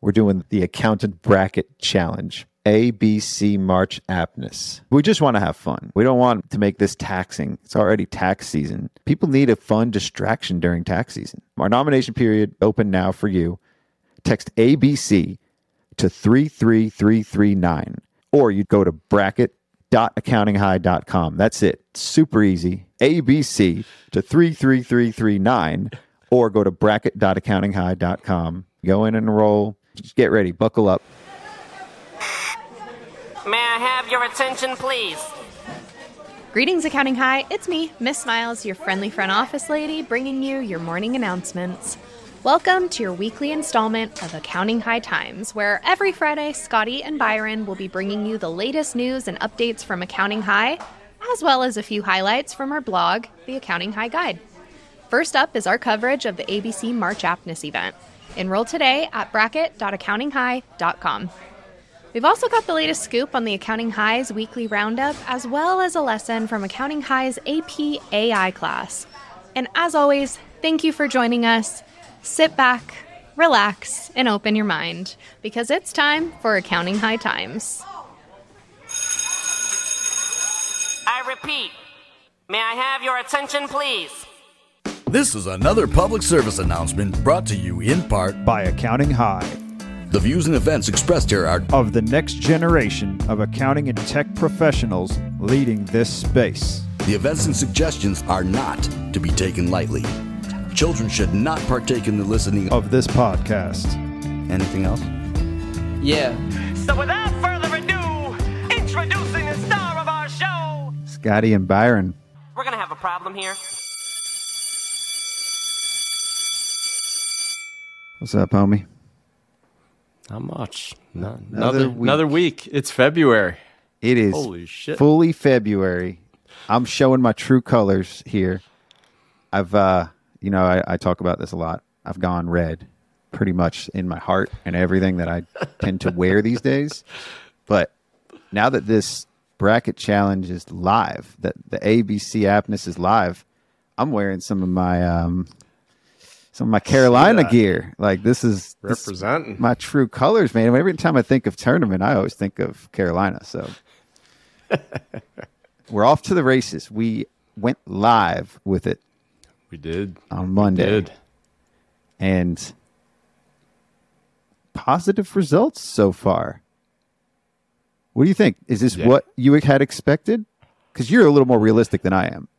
we're doing the Accountant Bracket Challenge. ABC March Aptness. We just want to have fun. We don't want to make this taxing. It's already tax season. People need a fun distraction during tax season. Our nomination period open now for you. Text ABC to 33339, or you go to bracket.accountinghigh.com. That's it. Super easy. ABC to 33339, or go to bracket.accountinghigh.com. Go in and enroll. Just get ready. Buckle up. May I have your attention, please? Greetings, Accounting High. It's me, Miss Smiles, your friendly front office lady, bringing you your morning announcements. Welcome to your weekly installment of Accounting High Times, where every Friday, Scotty and Byron will be bringing you the latest news and updates from Accounting High, as well as a few highlights from our blog, The Accounting High Guide. First up is our coverage of the ABC March Aptness event. Enroll today at bracket.accountinghigh.com. We've also got the latest scoop on the Accounting High's weekly roundup, as well as a lesson from Accounting High's AP AI class. And as always, thank you for joining us. Sit back, relax, and open your mind, because it's time for Accounting High Times. I repeat, may I have your attention, please? This is another public service announcement brought to you in part by Accounting High. The views and events expressed here are of the next generation of accounting and tech professionals leading this space. The events and suggestions are not to be taken lightly. Children should not partake in the listening of this podcast. Anything else? Yeah. So without further ado, introducing the star of our show, Scotty and Byron. We're going to have a problem here. What's up, homie? Not much. Another week. It's February. It is. Holy shit. Fully February. I'm showing my true colors here. I've, I talk about this a lot. I've gone red pretty much in my heart and everything that I tend to wear these days. But now that this bracket challenge is live, that the ABC Aptness is live, I'm wearing some of my Carolina gear. Like this is representing my true colors, man. Every time I think of tournament, I always think of Carolina. So we're off to the races. We went live with it. We did on Monday. We did. And positive results so far. What do you think? Is this what you had expected? Because you're a little more realistic than I am.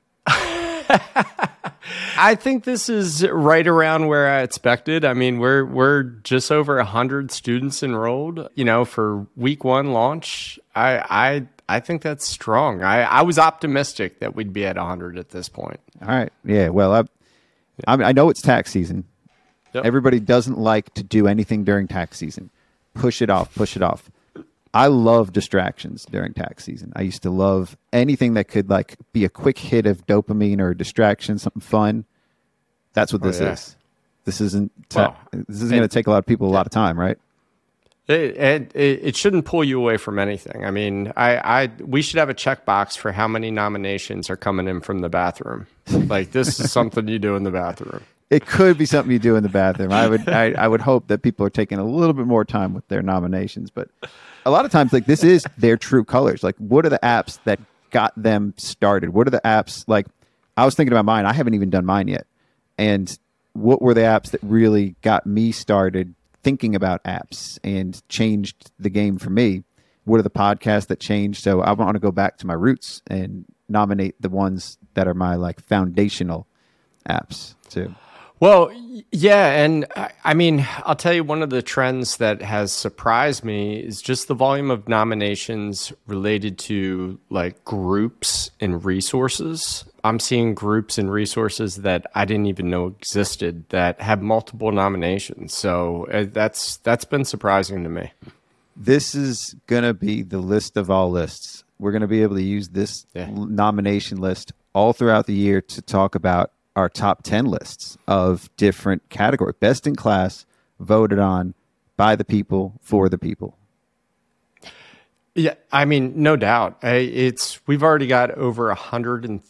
I think this is right around where I expected. I mean, we're just over 100 students enrolled, for week one launch. I think that's strong. I was optimistic that we'd be at 100 at this point. All right. Yeah. Well, I know it's tax season. Yep. Everybody doesn't like to do anything during tax season. Push it off. I love distractions during tax season. I used to love anything that could be a quick hit of dopamine or a distraction, something fun. That's what this is. This isn't. This is going to take a lot of people a lot of time, right? It shouldn't pull you away from anything. I mean, we should have a checkbox for how many nominations are coming in from the bathroom. Like this is something you do in the bathroom. It could be something you do in the bathroom. I would hope that people are taking a little bit more time with their nominations, but a lot of times, this is their true colors. Like, what are the apps that got them started? What are the apps, I was thinking about mine. I haven't even done mine yet. And what were the apps that really got me started thinking about apps and changed the game for me? What are the podcasts that changed? So I want to go back to my roots and nominate the ones that are my, foundational apps, too. Well, yeah, and I mean, I'll tell you one of the trends that has surprised me is just the volume of nominations related to groups and resources. I'm seeing groups and resources that I didn't even know existed that have multiple nominations. So that's been surprising to me. This is going to be the list of all lists. We're going to be able to use this nomination list all throughout the year to talk about our top 10 lists of different categories. Best in class, voted on by the people, for the people. Yeah, I mean, no doubt. We've already got over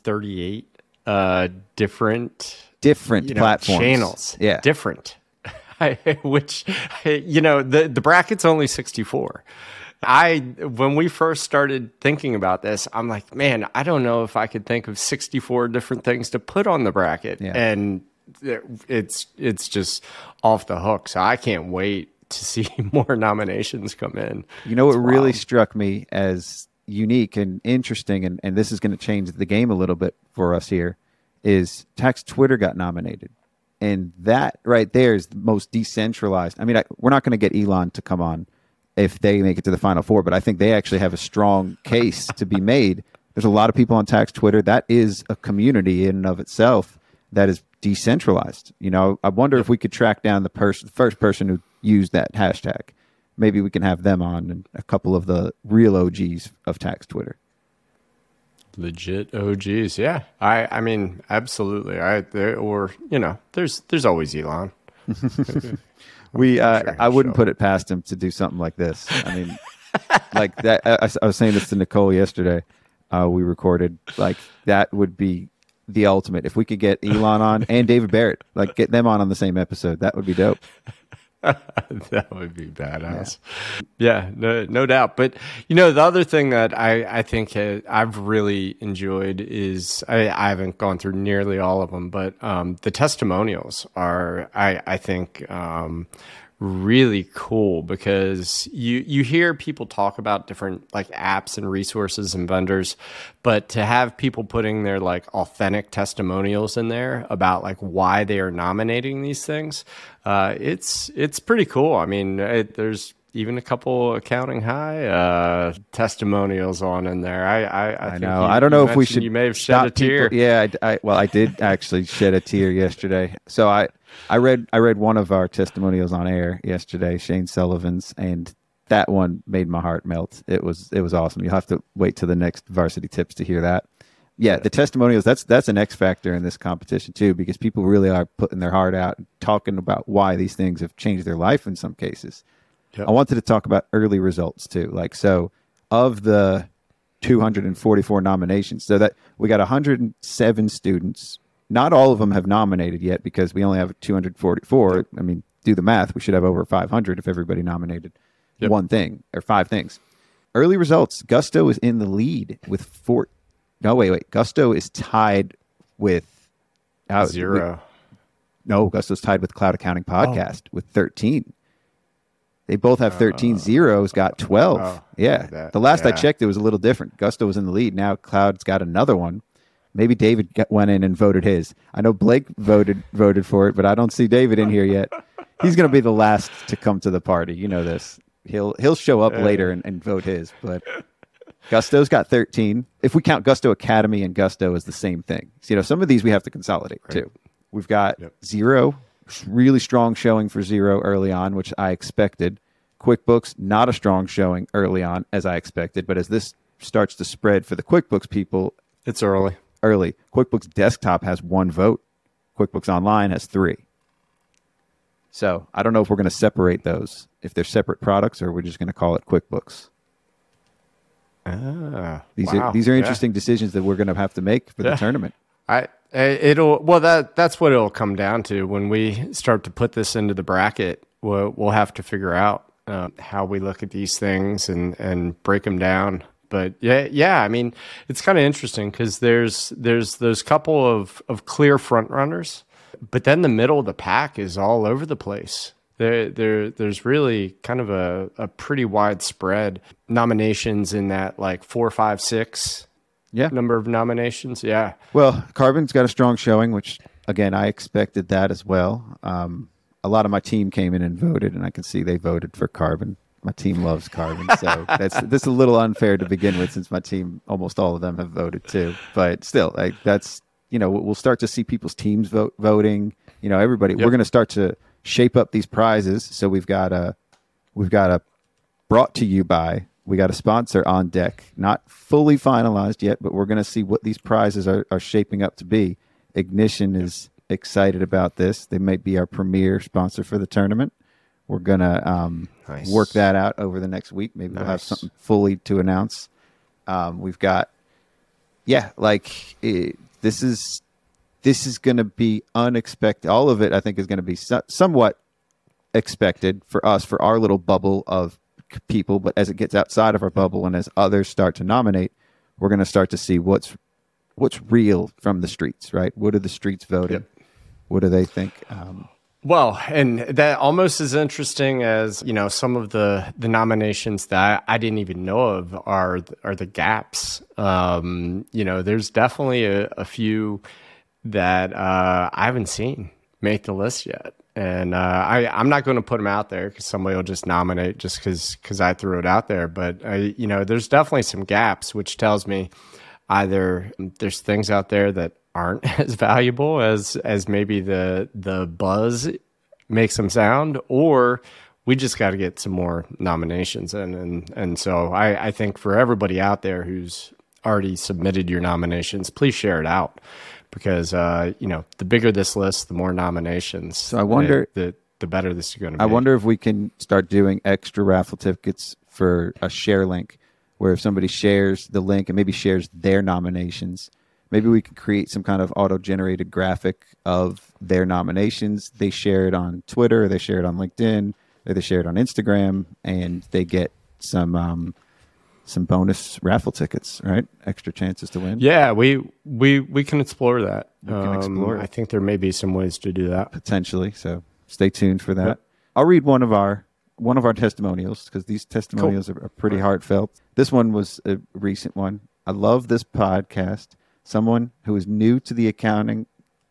138 different platforms, channels. Yeah, different. which, the bracket's only 64. When we first started thinking about this, I'm like, man, I don't know if I could think of 64 different things to put on the bracket. Yeah. And it's just off the hook. So I can't wait to see more nominations come in. You know what really struck me as unique and interesting, and this is going to change the game a little bit for us here, is Tax Twitter got nominated. And that right there is the most decentralized. I mean, we're not going to get Elon to come on if they make it to the Final Four, but I think they actually have a strong case to be made. There's a lot of people on Tax Twitter. That is a community in and of itself that is decentralized. I wonder if we could track down the first person who used that hashtag. Maybe we can have them on, and a couple of the real OGs of Tax Twitter. Legit OGs, yeah. I mean, absolutely. There's always Elon. I wouldn't put it past him to do something like this. I mean, like that. I was saying this to Nicole yesterday. We recorded, like, that would be the ultimate. If we could get Elon on and David Barrett, like, get them on the same episode, that would be dope. That would be badass. Yeah, no doubt. But the other thing that I think I've really enjoyed is I haven't gone through nearly all of them, but the testimonials are I think really cool, because you hear people talk about different like apps and resources and vendors, but to have people putting their like authentic testimonials in there about like why they are nominating these things, it's pretty cool. I mean, there's even a couple Accounting High testimonials on in there. I know. I don't know if we should. You may have shed a tear. Yeah, I did actually shed a tear yesterday. So I read one of our testimonials on air yesterday, Shane Sullivan's, and that one made my heart melt. It was awesome. You'll have to wait till the next Varsity Tips to hear that. Yeah, the testimonials, that's an X factor in this competition too, because people really are putting their heart out and talking about why these things have changed their life in some cases. Yep. I wanted to talk about early results too. Like, so of the 244 nominations, so that we got 107 students. Not all of them have nominated yet because we only have 244. I mean, do the math. We should have over 500 if everybody nominated one thing or 5 things. Early results. Gusto is in the lead with 4. No, wait. Gusto is tied with 0. No, Gusto's tied with Cloud Accounting Podcast with 13. They both have 13. Zero's got 12. The last I checked, it was a little different. Gusto was in the lead. Now Cloud's got another one. Maybe David went in and voted his. I know Blake voted for it, but I don't see David in here yet. He's going to be the last to come to the party. You know this. He'll show up later and vote his. But Gusto's got 13. If we count Gusto Academy and Gusto as the same thing. So, some of these we have to consolidate too. We've got Zero, really strong showing for Zero early on, which I expected. QuickBooks, not a strong showing early on as I expected. But as this starts to spread for the QuickBooks people, it's early. QuickBooks Desktop has 1 vote. QuickBooks Online has 3. So I don't know if we're going to separate those, if they're separate products, or we're just going to call it QuickBooks. These are interesting decisions that we're going to have to make for the tournament. That's what it'll come down to when we start to put this into the bracket. We'll have to figure out how we look at these things and break them down. But yeah. I mean, it's kind of interesting because there's those couple of clear front runners, but then the middle of the pack is all over the place. There's really kind of a pretty widespread nominations in that like 4, 5, 6 number of nominations. Yeah. Well, Carbon's got a strong showing, which again I expected that as well. A lot of my team came in and voted, and I can see they voted for Carbon. My team loves Carbon, so this is a little unfair to begin with, since my team, almost all of them have voted too. But still, that's we'll start to see people's teams voting. Everybody. We're going to start to shape up these prizes. So we've got a brought to you by. We got a sponsor on deck, not fully finalized yet, but we're going to see what these prizes are shaping up to be. Ignition is excited about this. They might be our premier sponsor for the tournament. We're going to work that out over the next week. Maybe we'll have something fully to announce. We've got, this is going to be unexpected. All of it, I think, is going to be somewhat expected for us, for our little bubble of people. But as it gets outside of our bubble and as others start to nominate, we're going to start to see what's real from the streets, right? What are the streets voting? Yep. What do they think? Well, and that almost as interesting as, some of the nominations that I didn't even know of are the gaps. There's definitely a few that I haven't seen make the list yet. And I'm not going to put them out there because somebody will just nominate just because I threw it out there. But, there's definitely some gaps, which tells me either there's things out there that aren't as valuable as maybe the buzz makes them sound, or we just got to get some more nominations in. And so I think for everybody out there who's already submitted your nominations, please share it out because, the bigger this list, the more nominations. So I wonder, the better this is going to be. I wonder if we can start doing extra raffle tickets for a share link where if somebody shares the link and maybe shares their nominations, maybe we can create some kind of auto-generated graphic of their nominations. They share it on Twitter, they share it on LinkedIn, or they share it on Instagram, and they get some bonus raffle tickets, right? Extra chances to win. Yeah, we can explore that. We can explore it. I think there may be some ways to do that Potentially, so stay tuned for that. Yep. I'll read one of our testimonials because these testimonials are pretty heartfelt. This one was a recent one. I love this podcast. Someone who is new to accounting.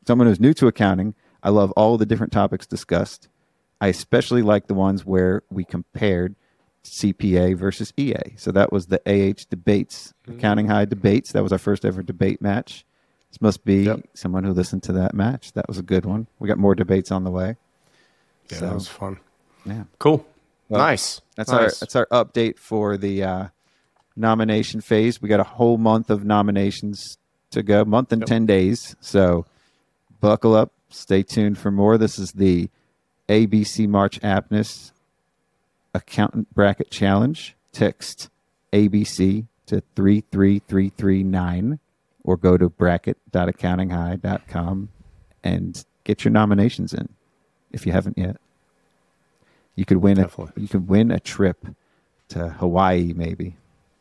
I love all the different topics discussed. I especially like the ones where we compared CPA versus EA. So that was the AH debates, Accounting High debates. That was our first ever debate match. This must be someone who listened to that match. That was a good one. We got more debates on the way. Yeah, that was fun. Yeah. Cool. Well, nice. That's our update for the nomination phase. We got a whole month of nominations to go, month and 10 days. So buckle up, stay tuned for more. This is the ABC March Aptness Accountant Bracket Challenge. Text ABC to 33339 or go to bracket.accountinghigh.com and get your nominations in if you haven't yet. You could win a trip to Hawaii maybe.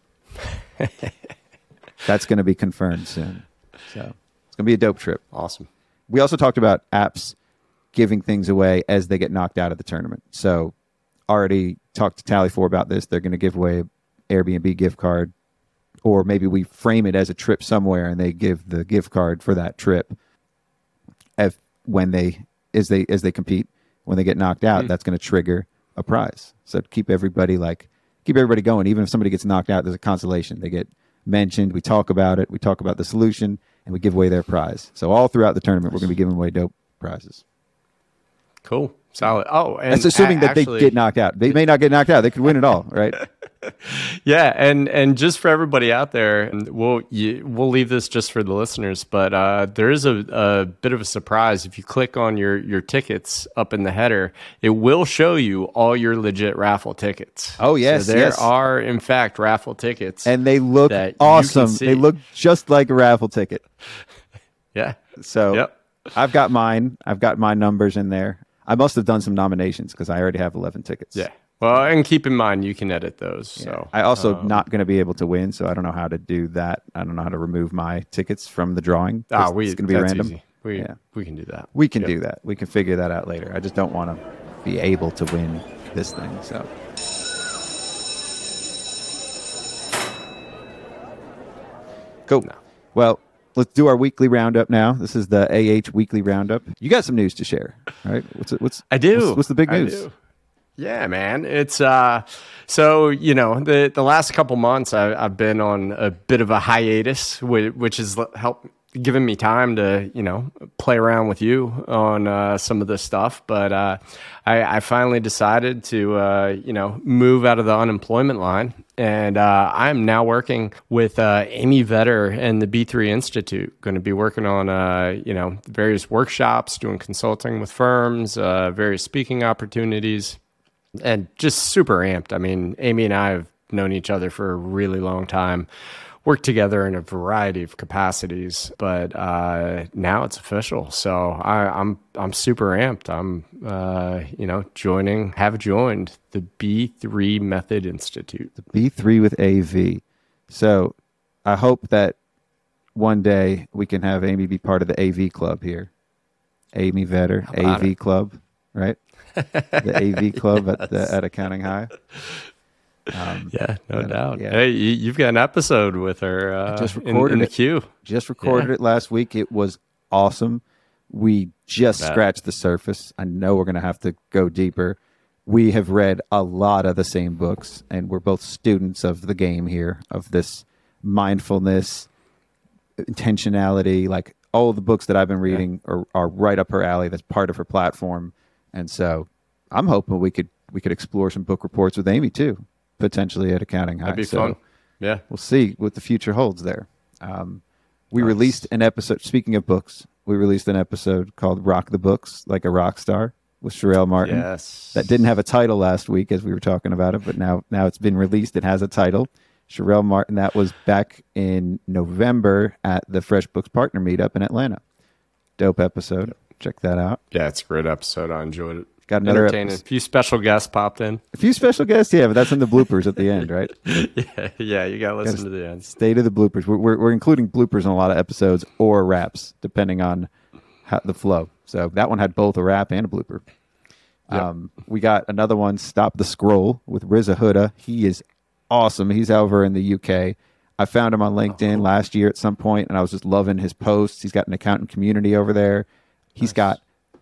That's going to be confirmed soon. So it's going to be a dope trip. Awesome. We also talked about apps giving things away as they get knocked out of the tournament. So already talked to Tally4 about this. They're going to give away an Airbnb gift card, or maybe we frame it as a trip somewhere and they give the gift card for that trip as they compete. When they get knocked out, that's going to trigger a prize. So keep everybody going. Even if somebody gets knocked out, there's a consolation. They get mentioned. We talk about it. We talk about the solution, and we give away their prize. So all throughout the tournament, we're going to be giving away dope prizes. Cool. Solid. Oh, and that's assuming that they get knocked out. They may not get knocked out. They could win it all, right? Yeah, and just for everybody out there, and we'll leave this just for the listeners, but there is a bit of a surprise. If you click on your tickets up in the header, it will show you all your legit raffle tickets. Oh, yes. So there are, in fact, raffle tickets. And they look awesome. They look just like a raffle ticket. Yeah. So I've got mine. I've got my numbers in there. I must have done some nominations because I already have 11 tickets. Yeah. Well, and keep in mind, you can edit those. Yeah. So I also not going to be able to win, so I don't know how to do that. I don't know how to remove my tickets from the drawing. It's going to be random. Easy. We can do that. We can do that. We can figure that out later. I just don't want to be able to win this thing. So cool. No. Well, let's do our weekly roundup now. This is the AH weekly roundup. You got some news to share, right? I do. What's the big news? Yeah, man. It's so the last couple months I've been on a bit of a hiatus, which has given me time to play around with you on some of this stuff. But I finally decided to move out of the unemployment line, and I'm now working with Amy Vetter and the B3 Institute. Going to be working on various workshops, doing consulting with firms, various speaking opportunities. And just super amped. I mean, Amy and I have known each other for a really long time. worked together in a variety of capacities, but now it's official. So I'm super amped. I'm have joined the B3 Method Institute. The B3 with AV. So I hope that one day we can have Amy be part of the AV club here. Amy Vetter, AV club, right? The AV club at Accounting High. No doubt. Yeah. Hey, you've got an episode with her just recorded in the queue. Just recorded it last week. It was awesome. We just scratched the surface. I know we're going to have to go deeper. We have read a lot of the same books, and we're both students of the game here, of this mindfulness, intentionality. Like all of the books that I've been reading are right up her alley. That's part of her platform. And so I'm hoping we could explore some book reports with Amy too, potentially at Accounting High. That'd be fun. Yeah. We'll see what the future holds there. We released an episode, speaking of books, we released an episode called Rock the Books Like a Rock Star with Sherelle Martin. Yes. That didn't have a title last week as we were talking about it, but now it's been released. It has a title. Sherelle Martin, that was back in November at the Fresh Books Partner Meetup in Atlanta. Dope episode. Check that out. Yeah, it's a great episode. I enjoyed it. Got another entertaining. A few special guests popped in. A few special guests, yeah, but that's in the bloopers at the end, right? Yeah, you got to listen to the end. Stay to the bloopers. We're including bloopers in a lot of episodes or raps, depending on the flow. So that one had both a rap and a blooper. Yep. We got another one, Stop the Scroll, with Riza Huda. He is awesome. He's over in the UK. I found him on LinkedIn last year at some point, and I was just loving his posts. He's got an accountant community over there. He's got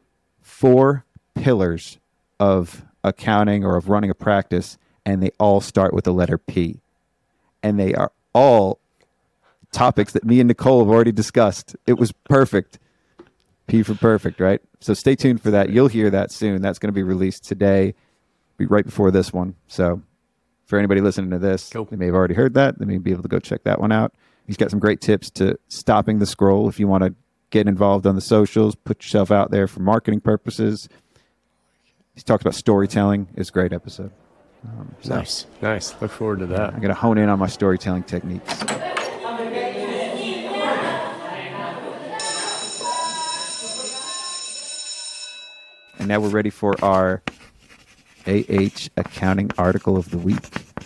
4 pillars of accounting or of running a practice, and they all start with the letter P. And they are all topics that me and Nicole have already discussed. It was perfect. P for perfect, right? So stay tuned for that. You'll hear that soon. That's going to be released today, be right before this one. So for anybody listening to this, They may have already heard that. They may be able to go check that one out. He's got some great tips to stopping the scroll if you want to get involved on the socials, put yourself out there for marketing purposes. He talks about storytelling. It's a great episode. Nice. Look forward to that. I'm going to hone in on my storytelling techniques. And now we're ready for our AH Accounting Article of the Week.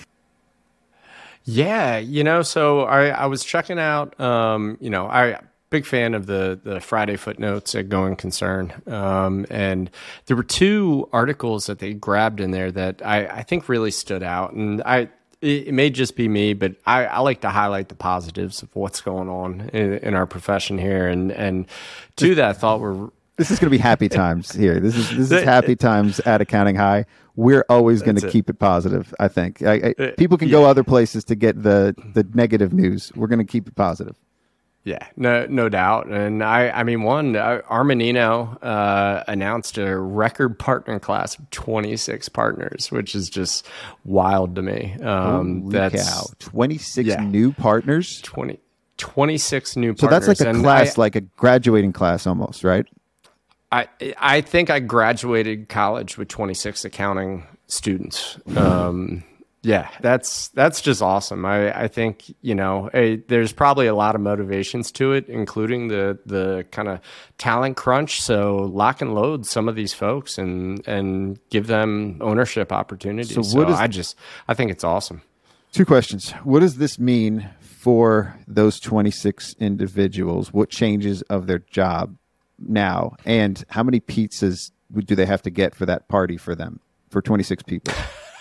Yeah, so I was checking out, big fan of the Friday footnotes at Going Concern. And there were 2 articles that they grabbed in there that I think really stood out. And it may just be me, but I like to highlight the positives of what's going on in our profession here. And to that thought, this is going to be happy times here. This is happy times at Accounting High. We're always going to keep it positive, I think. People can go other places to get the negative news. We're going to keep it positive. Yeah, no doubt. And Armanino announced a record partner class of 26 partners, which is just wild to me. That's 26 new partners? 26 new partners. So that's like a class, like a graduating class almost, right? I think I graduated college with 26 accounting students. Yeah, that's just awesome. I think, there's probably a lot of motivations to it, including the kind of talent crunch. So lock and load some of these folks and give them ownership opportunities. I think it's awesome. 2 questions. What does this mean for those 26 individuals? What changes of their job now? And how many pizzas do they have to get for that party for them, for 26 people?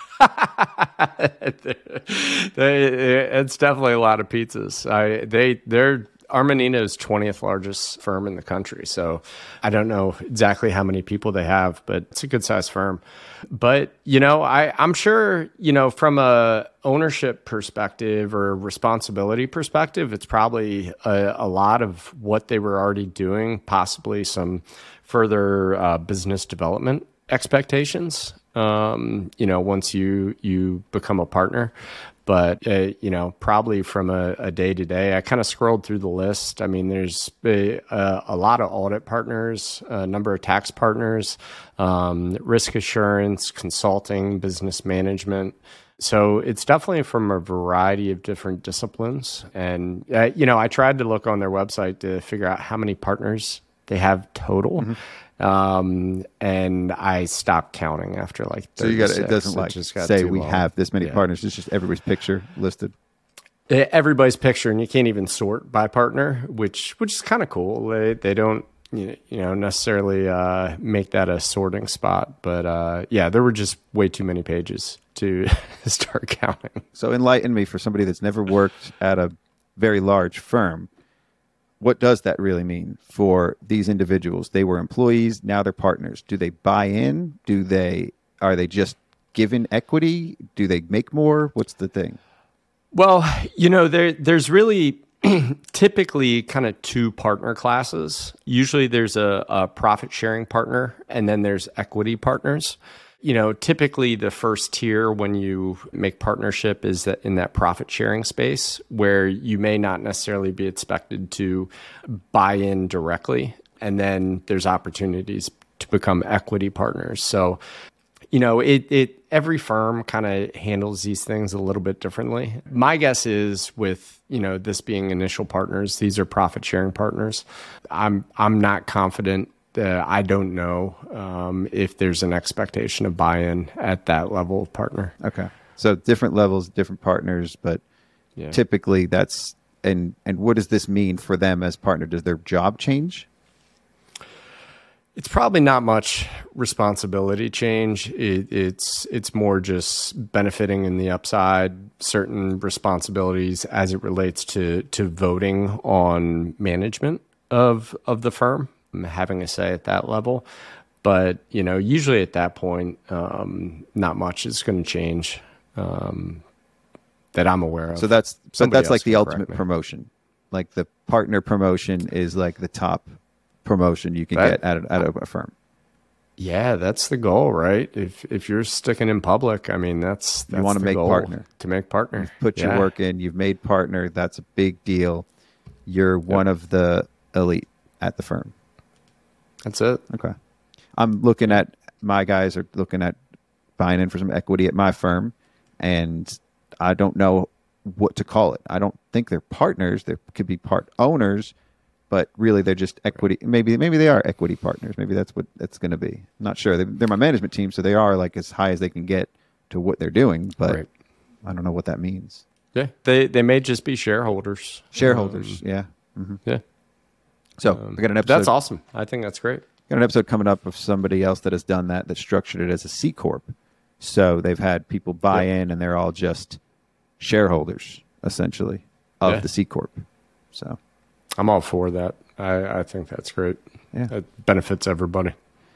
It's definitely a lot of pizzas. They're Armanino's 20th largest firm in the country. So I don't know exactly how many people they have, but it's a good sized firm. But, I'm sure, from a ownership perspective or responsibility perspective, it's probably a lot of what they were already doing, possibly some further business development expectations, once you become a partner. But, probably from a day-to-day, I kind of scrolled through the list. I mean, there's a lot of audit partners, a number of tax partners, risk assurance, consulting, business management. So it's definitely from a variety of different disciplines. And, I tried to look on their website to figure out how many partners they have total. And I stopped counting after like 36. So it doesn't just got say too we long. have this many partners. It's just everybody's picture listed. Everybody's picture, and you can't even sort by partner, which is kind of cool. They don't necessarily make that a sorting spot, but there were just way too many pages to start counting. So enlighten me, for somebody that's never worked at a very large firm. What does that really mean for these individuals? They were employees, now they're partners. Do they buy in? Are they just given equity? Do they make more? What's the thing? Well, there's really typically kind of two partner classes. Usually there's a profit sharing partner, and then there's equity partners. Typically the first tier when you make partnership is that in that profit sharing space where you may not necessarily be expected to buy in directly. And then there's opportunities to become equity partners. So, every firm kind of handles these things a little bit differently. My guess is with, this being initial partners, these are profit sharing partners. I'm not confident. I don't know if there's an expectation of buy-in at that level of partner. Okay. So different levels, different partners, but typically that's, and what does this mean for them as partner? Does their job change? It's probably not much responsibility change. It's more just benefiting in the upside, certain responsibilities as it relates to voting on management of the firm, having a say at that level. But, usually at that point, not much is going to change that I'm aware of. So that's like the ultimate me. promotion. Like the partner promotion is like the top promotion you can get at a firm. Yeah, that's the goal, right? If you're sticking in public, I mean, that's you want to make partner. To make partner. You've put your work in, you've made partner. That's a big deal. You're one of the elite at the firm. That's it. Okay. I'm looking at, my guys are looking at buying in for some equity at my firm, and I don't know what to call it. I don't think they're partners. They could be part owners, but really they're just equity. Maybe they are equity partners. Maybe that's what it's going to be. I'm not sure. They're my management team, so they are like as high as they can get to what they're doing, but I don't know what that means. Yeah, they may just be shareholders. Yeah. Mm-hmm. Yeah. So I got an episode. That's awesome. I think that's great. Got an episode coming up of somebody else that has done that structured it as a C Corp. So they've had people buy in, and they're all just shareholders, essentially, of the C Corp. So I'm all for that. I think that's great. Yeah. It benefits everybody.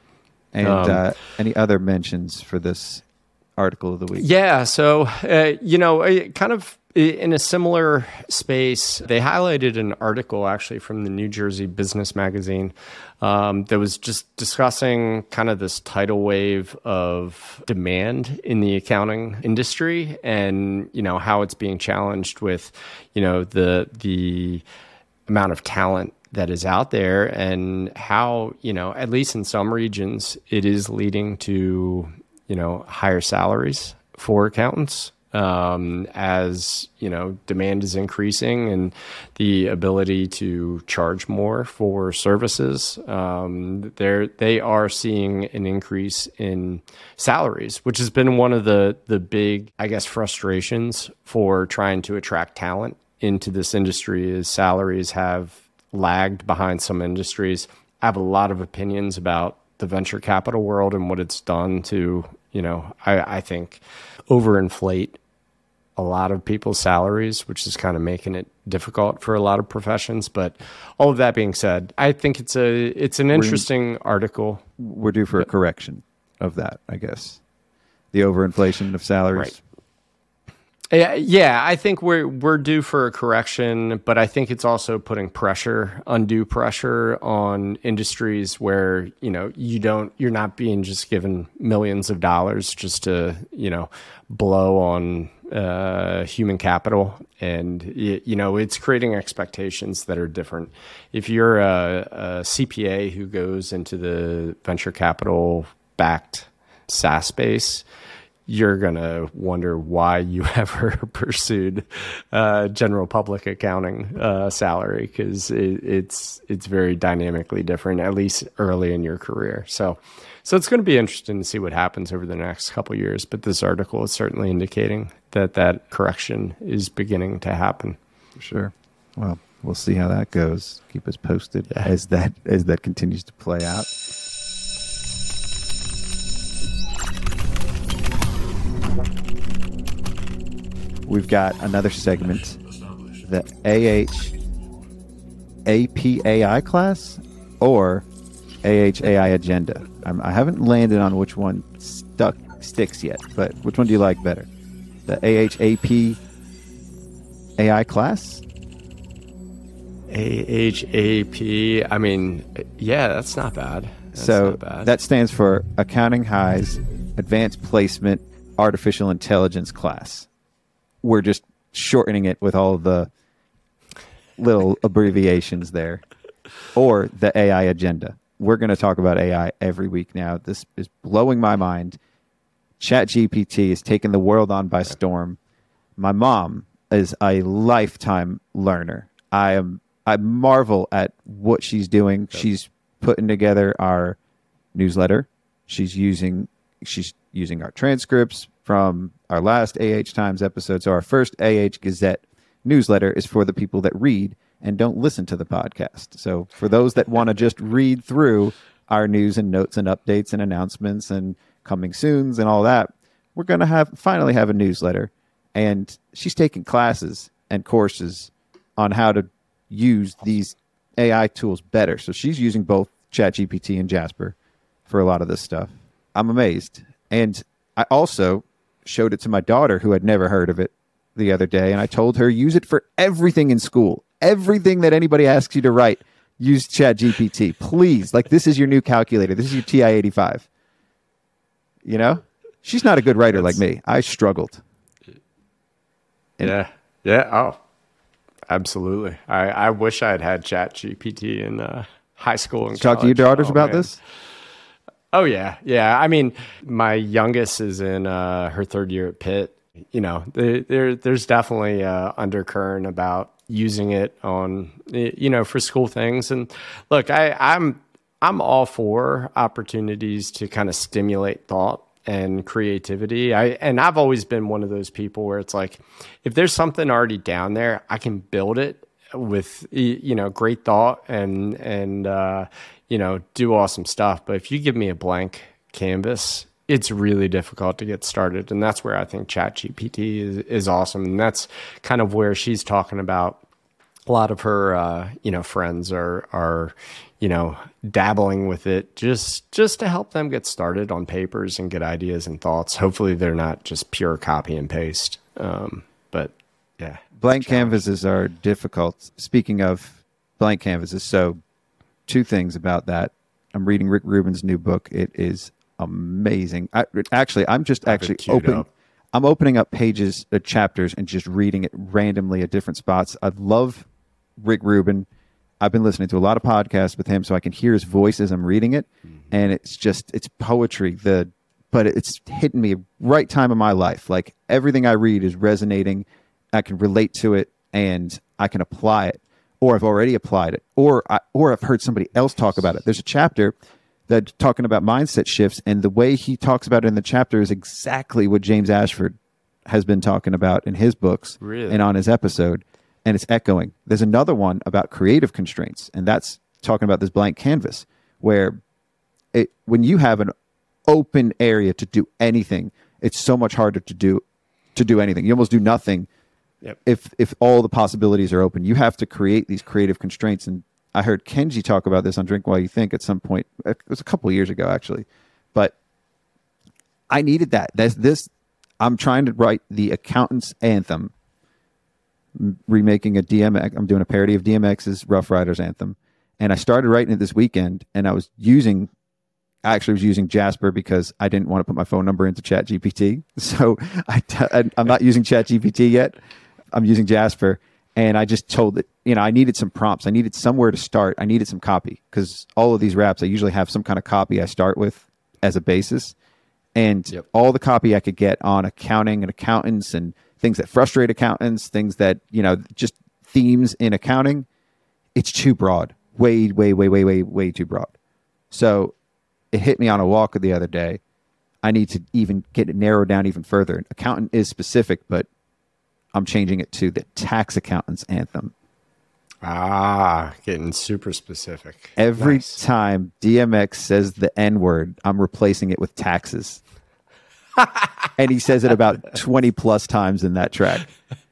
And any other mentions for this article of the week? Yeah. So, kind of in a similar space, they highlighted an article actually from the New Jersey Business Magazine that was just discussing kind of this tidal wave of demand in the accounting industry and, how it's being challenged with, the amount of talent that is out there and how, at least in some regions, it is leading to, higher salaries for accountants. As demand is increasing and the ability to charge more for services, they are seeing an increase in salaries, which has been one of the big, I guess, frustrations for trying to attract talent into this industry. Is salaries have lagged behind some industries. I have a lot of opinions about the venture capital world and what it's done to, I think, overinflate a lot of people's salaries, which is kind of making it difficult for a lot of professions. But all of that being said, I think it's an interesting article. We're due for a correction of that, I guess. The overinflation of salaries. Right. Yeah, I think we're due for a correction, but I think it's also putting undue pressure on industries where, you're not being just given millions of dollars just to, blow on human capital. And, it's creating expectations that are different. If you're a CPA who goes into the venture capital backed SaaS space, you're going to wonder why you ever pursued general public accounting salary, because it's very dynamically different, at least early in your career. So it's going to be interesting to see what happens over the next couple of years. But this article is certainly indicating that correction is beginning to happen. Sure. Well, we'll see how that goes. Keep us posted as that continues to play out. We've got another segment, the APAI class or AHAI agenda. I haven't landed on which one sticks yet, but which one do you like better? The AHAP AI class? AHAP. I mean, yeah, that's not bad. That stands for Accounting High's Advanced Placement Artificial Intelligence class. We're just shortening it with all the little abbreviations there. Or the AI agenda. We're going to talk about AI every week now. This is blowing my mind. ChatGPT has taken the world on by storm. My mom is a lifetime learner. I marvel at what she's doing. She's putting together our newsletter. She's using our transcripts from our last AH Times episode. So our first AH Gazette newsletter is for the people that read and don't listen to the podcast. So for those that want to just read through our news and notes and updates and announcements and coming soons and all that, we're going to finally have a newsletter. And she's taking classes and courses on how to use these AI tools better. So she's using both ChatGPT and Jasper for a lot of this stuff. I'm amazed. And I also showed it to my daughter, who had never heard of it, the other day. And I told her, use it for everything in school. Everything that anybody asks you to write, use ChatGPT. Please. Like, this is your new calculator. This is your TI-85. You know? She's not a good writer like me. I struggled. Yeah. Oh, absolutely. I wish I had ChatGPT in high school and talk to your daughters about this? Oh, yeah. Yeah. I mean, my youngest is in her third year at Pitt. You know, there's definitely undercurrent about using it on, for school things. And look, I'm all for opportunities to kind of stimulate thought and creativity. I've always been one of those people where it's like, if there's something already down there, I can build it with, great thought and do awesome stuff. But if you give me a blank canvas, it's really difficult to get started. And that's where I think ChatGPT is awesome. And that's kind of where she's talking about a lot of her, friends are dabbling with it just to help them get started on papers and get ideas and thoughts. Hopefully they're not just pure copy and paste. But yeah. Blank canvases are difficult. Speaking of blank canvases, so two things about that. I'm reading Rick Rubin's new book. It is amazing. I'm opening up pages, chapters, and just reading it randomly at different spots. I love Rick Rubin. I've been listening to a lot of podcasts with him, so I can hear his voice as I'm reading it, and it's poetry. But it's hitting me right time in my life. Like, everything I read is resonating. I can relate to it, and I can apply it, or I've already applied it, or I've heard somebody else talk about it. There's a chapter that's talking about mindset shifts, and the way he talks about it in the chapter is exactly what James Ashford has been talking about in his books and on his episode, and it's echoing. There's another one about creative constraints, and that's talking about this blank canvas, where when you have an open area to do anything, it's so much harder to do anything. You almost do nothing. Yep. If all the possibilities are open. You have to create these creative constraints. And I heard Kenji talk about this on Drink While You Think at some point. It was a couple of years ago, actually. But I needed that. I'm trying to write the Accountant's Anthem, remaking a DMX. I'm doing a parody of DMX's Rough Riders Anthem. And I started writing it this weekend, and I was using Jasper because I didn't want to put my phone number into ChatGPT. So I'm not using ChatGPT yet. I'm using Jasper, and I just told it, I needed some prompts. I needed somewhere to start. I needed some copy, because all of these raps, I usually have some kind of copy I start with as a basis. And all the copy I could get on accounting and accountants and things that frustrate accountants, things that, just themes in accounting, it's too broad. Way too broad. So it hit me on a walk the other day. I need to even get it narrowed down even further. Accountant is specific, but I'm changing it to the tax accountant's anthem. Getting super specific. Every time DMX says the N word, I'm replacing it with taxes. And he says it about 20 plus times in that track.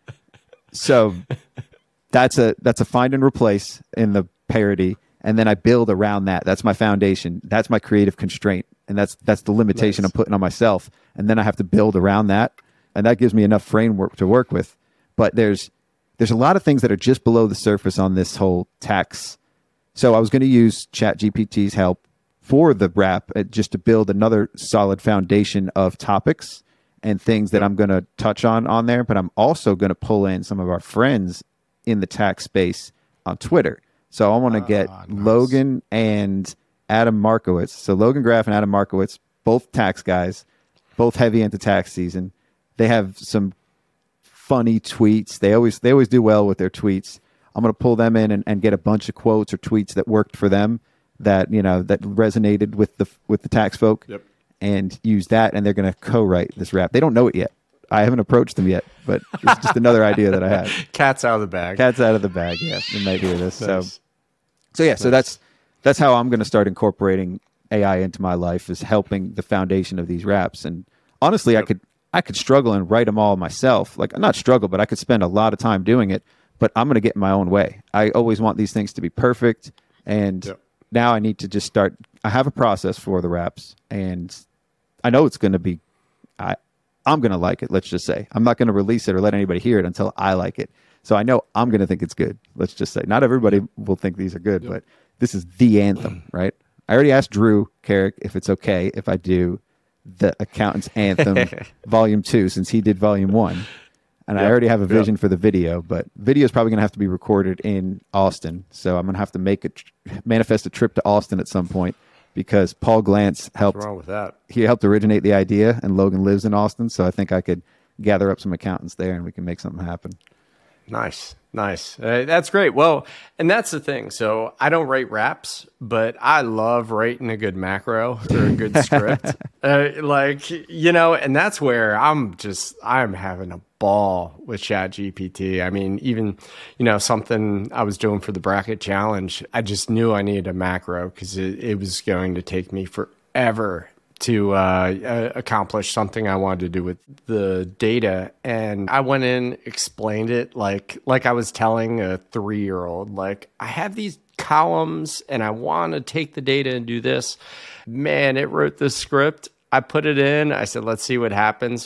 So that's a find and replace in the parody. And then I build around that. That's my foundation. That's my creative constraint. And that's the limitation I'm putting on myself. And then I have to build around that. And that gives me enough framework to work with. But there's a lot of things that are just below the surface on this whole tax. So I was going to use ChatGPT's help for the rap just to build another solid foundation of topics and things that I'm going to touch on there. But I'm also going to pull in some of our friends in the tax space on Twitter. So I want to get Logan and Adam Markowitz. So Logan Graff and Adam Markowitz, both tax guys, both heavy into tax season. They have some funny tweets. They always do well with their tweets. I'm going to pull them in and get a bunch of quotes or tweets that worked for them that resonated with the tax folk, and use that. And they're going to co-write this rap. They don't know it yet. I haven't approached them yet, but it's just another idea that I had. Cat's out of the bag. Cat's out of the bag. Yeah, you might hear this. Nice. So that's how I'm going to start incorporating AI into my life, is helping the foundation of these raps. And honestly, I could struggle and write them all myself. Like, not struggle, but I could spend a lot of time doing it. But I'm going to get in my own way. I always want these things to be perfect. And now I need to just start. I have a process for the raps, and I know it's going to be. I'm going to like it. Let's just say I'm not going to release it or let anybody hear it until I like it. So I know I'm going to think it's good. Let's just say not everybody will think these are good, but this is the anthem, right? I already asked Drew Carrick if it's okay if I do the Accountant's Anthem Volume 2, since he did Volume 1. And I already have a vision for the video, but video is probably going to have to be recorded in Austin. So I'm going to have to manifest a trip to Austin at some point, because Paul Glantz helped. What's wrong with that? He helped originate the idea, and Logan lives in Austin. So I think I could gather up some accountants there and we can make something happen. Nice. That's great. Well, and that's the thing. So I don't write raps, but I love writing a good macro or a good script. And that's where I'm having a ball with ChatGPT. I mean, even, something I was doing for the bracket challenge, I just knew I needed a macro because it was going to take me forever to accomplish something I wanted to do with the data. And I went in, explained it like I was telling a 3-year-old, like, I have these columns and I want to take the data and do this. Man, it wrote the script. I put it in. I said, let's see what happens.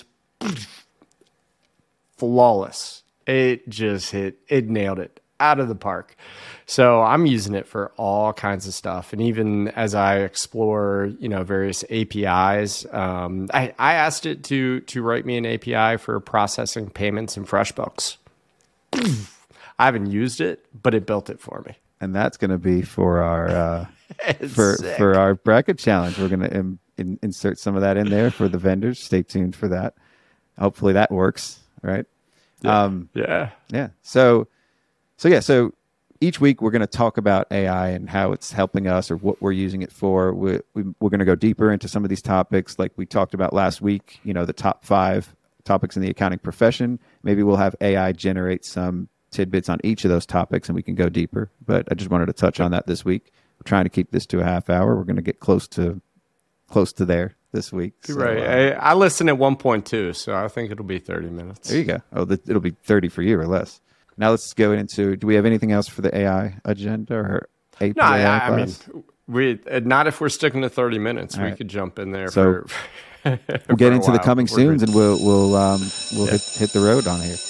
Flawless. It nailed it out of the park. So I'm using it for all kinds of stuff. And even as I explore, various APIs, I asked it to write me an API for processing payments in FreshBooks. I haven't used it, but it built it for me. And that's going to be for our for our bracket challenge. We're going to insert some of that in there for the vendors. Stay tuned for that. Hopefully that works, right? Yeah. So each week we're going to talk about AI and how it's helping us or what we're using it for. We're going to go deeper into some of these topics, like we talked about last week. The top 5 topics in the accounting profession. Maybe we'll have AI generate some tidbits on each of those topics, and we can go deeper. But I just wanted to touch on that this week. We're trying to keep this to a half hour. We're going to get close to there this week. So, right. I listened at 1.2, so I think it'll be 30 minutes. There you go. Oh, it'll be 30 for you or less. Now let's go into, do we have anything else for the AI agenda or API? No, I mean, not if we're sticking to 30 minutes. We could jump in there for we'll get into the coming soons, and we'll hit the road on here.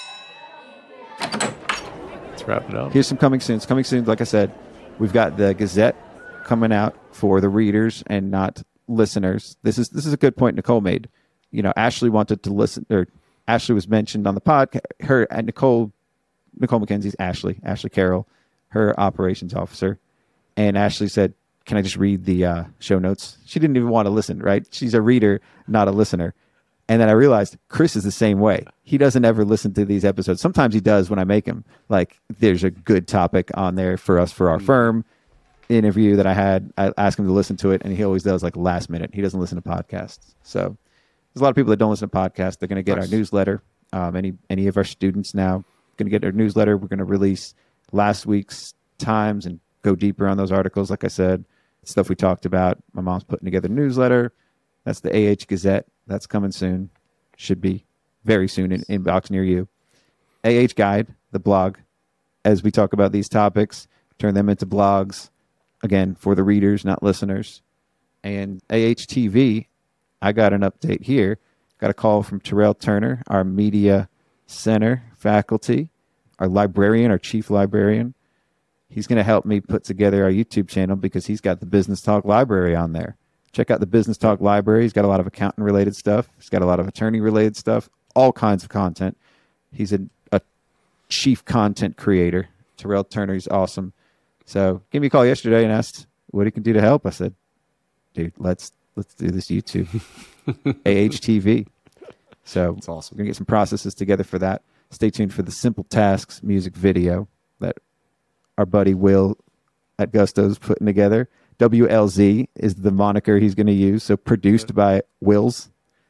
Let's wrap it up. Here's some coming soons. Coming soon, like I said, we've got the Gazette coming out for the readers and not listeners. This is a good point Nicole made. Ashley wanted to listen, or Ashley was mentioned on the podcast. Her and Nicole McKenzie's Ashley Carroll, her operations officer, and Ashley said, can I just read the show notes? She didn't even want to listen, right? She's a reader, not a listener. And then I realized Chris is the same way. He doesn't ever listen to these episodes. Sometimes he does when I make him. Like, there's a good topic on there for us for our firm interview that I had. I asked him to listen to it, and he always does like last minute. He doesn't listen to podcasts. So there's a lot of people that don't listen to podcasts. They're going to get our newsletter. Any of our students now going to get our newsletter. We're going to release last week's times and go deeper on those articles. Like I said, stuff we talked about. My mom's putting together a newsletter. That's the AH Gazette. That's coming soon. Should be very soon in inbox near you. AH Guide, the blog, as we talk about these topics, turn them into blogs, again, for the readers, not listeners. And AH TV, I got an update here. Got a call from Terrell Turner, our media center faculty, our librarian, our chief librarian. He's going to help me put together our YouTube channel because he's got the Business Talk Library on there. Check out the Business Talk Library. He's got a lot of accountant-related stuff. He's got a lot of attorney-related stuff, all kinds of content. He's a chief content creator. Terrell Turner, he's awesome. So gave me a call yesterday and asked what he can do to help. I said, dude, let's do this YouTube. AHTV. So that's awesome. We're going to get some processes together for that. Stay tuned for the Simple Tasks music video that our buddy Will at Gusto's putting together. WLZ is the moniker he's going to use. So produced by Wills.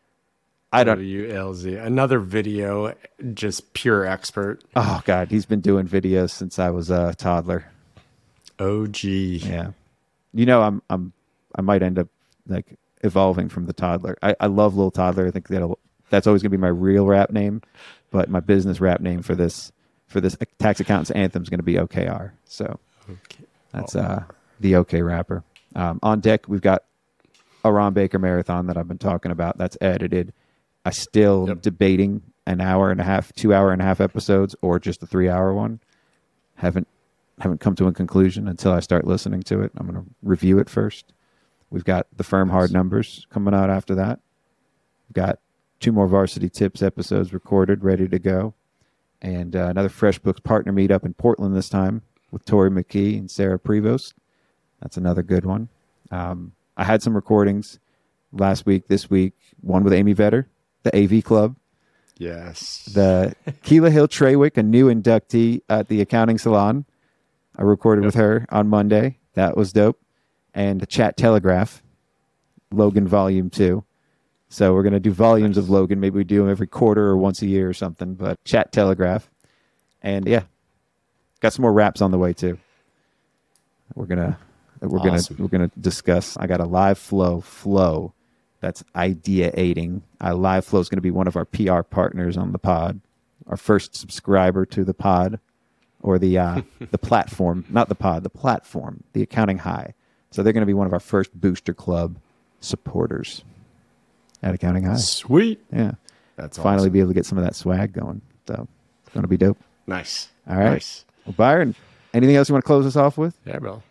WLZ, another video, just pure expert. Oh God, he's been doing videos since I was a toddler. OG. Yeah, you know, I might end up like evolving from the toddler. I love Little Toddler. I think that's always going to be my real rap name, but my business rap name for this Tax Accountants Anthem is going to be OKR. So that's the OK rapper. On deck, we've got a Ron Baker marathon that I've been talking about. That's edited. I still debating an hour and a half, 2 hour and a half episodes, or just a 3 hour one. Haven't come to a conclusion until I start listening to it. I'm going to review it first. We've got the Firm Hard Numbers coming out after that. We've got 2 more Varsity Tips episodes recorded, ready to go. And another FreshBooks partner meetup in Portland this time with Tori McKee and Sarah Prevost. That's another good one. I had some recordings last week, this week. One with Amy Vetter, the AV Club. Yes. The Keela Hill Trawick, a new inductee at the accounting salon. I recorded with her on Monday. That was dope. And the Chat Telegraph, Logan Volume 2. So we're going to do volumes of Logan. Maybe we do them every quarter or once a year or something. But Chat Telegraph. And yeah, got some more raps on the way too. We're gonna discuss. I got a live flow that's ideating. Live Flow is going to be one of our PR partners on the pod, our first subscriber to the pod, or the platform, not the pod, the platform, the Accounting High. So they're going to be one of our first Booster Club supporters at Accounting High. Sweet. Yeah, that's finally awesome. be able to get some of that swag going. So it's going to be dope. Nice. All right. Nice. Well, Byron, anything else you want to close us off with? Yeah, bro.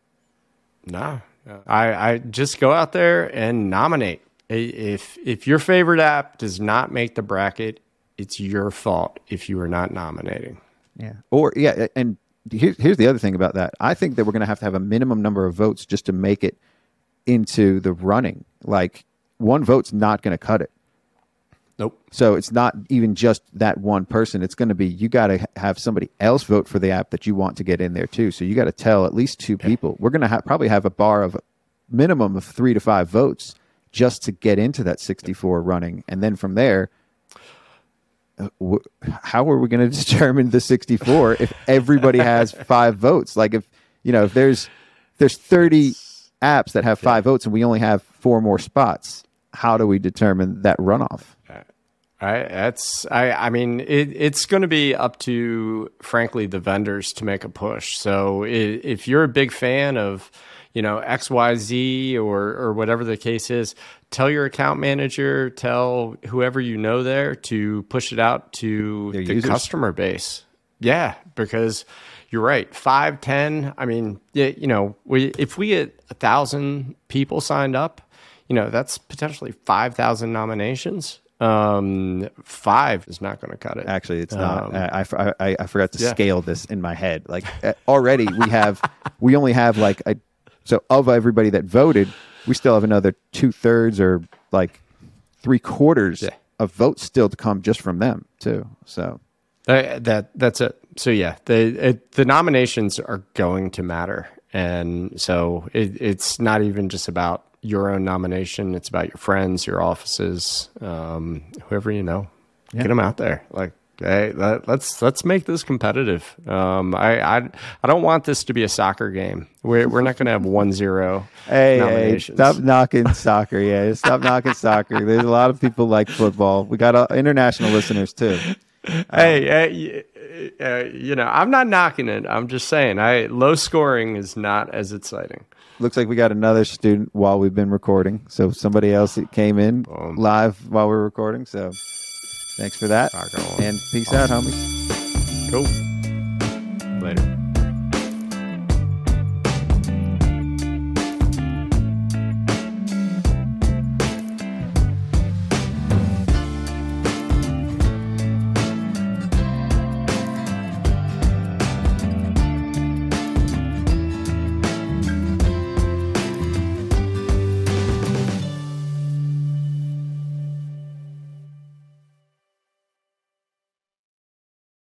No. I just go out there and nominate. If your favorite app does not make the bracket, it's your fault if you are not nominating. Yeah. And here's the other thing about that. I think that we're going to have a minimum number of votes just to make it into the running. Like, one vote's not going to cut it. Nope. So it's not even just that one person. It's going to be, you got to have somebody else vote for the app that you want to get in there too. So you got to tell at least 2 people. We're going to probably have a bar of minimum of 3 to 5 votes just to get into that 64 running. And then from there, how are we going to determine the 64 if everybody has 5 votes? Like if there's 30 apps that have 5 votes and we only have 4 more spots, how do we determine that runoff? I mean, it's going to be up to, frankly, the vendors to make a push. So if you're a big fan of, XYZ or whatever the case is, tell your account manager, tell whoever you know there to push it out to their the users. Customer base. Yeah, because you're right. 5, 10. I mean, if we get 1,000 people signed up, that's potentially 5,000 nominations. 5 is not going to cut it. Actually, it's not. I forgot to scale this in my head. Like already we only have like a So of everybody that voted, we still have another 2/3 or like 3/4 of votes still to come just from them too. So that's it. So yeah, the nominations are going to matter, and so it's not even just about your own nomination. It's about your friends, your offices, whoever you know. Get them out there. Like, hey, let's make this competitive. I don't want this to be a soccer game. We're not going to have 1-0 nominations. Stop knocking soccer. Yeah, stop knocking soccer. There's a lot of people like football. We got international listeners too. I'm not knocking it. I'm just saying, low scoring is not as exciting. Looks like we got another student while we've been recording. So somebody else came in live while we're recording. So thanks for that. And peace out, homies. Cool. Later.